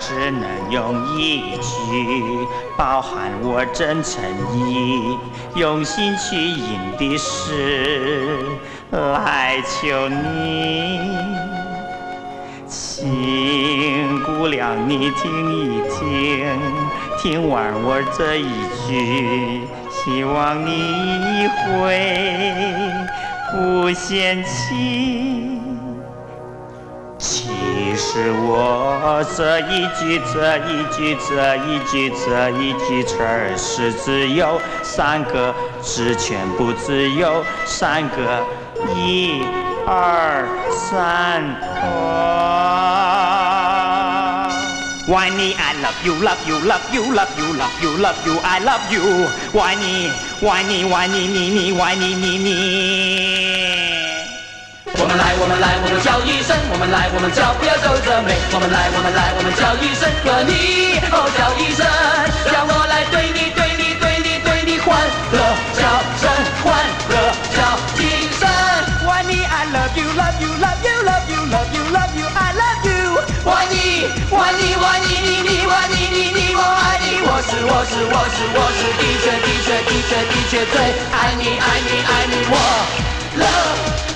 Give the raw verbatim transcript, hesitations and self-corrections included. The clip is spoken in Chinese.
只能用一句包含我真诚意，用心去吟的诗来求你。请姑娘你听一听，听完我这一句，希望你会不嫌弃。其实我这一句这一句这一句这一句词儿是只有三个字，全部只有三个，一二三哦。Why me I love you love you love you love you love you love you I love you Why me Why me Why me me me Why me me me。 我们来，我们来，我们叫一声，我们来，我们叫，不要皱着眉。我们来，我们来，我们叫一声，和你哦叫一声，让我来对你，对你，对你，对你欢乐叫声，欢乐叫一声。Why me I love you love you love you love you love you love you I love you Why你 Why你 Why你你你 Why你你你我爱你，我是我是我是我是的确的确的确的确最爱你爱你爱你我 love。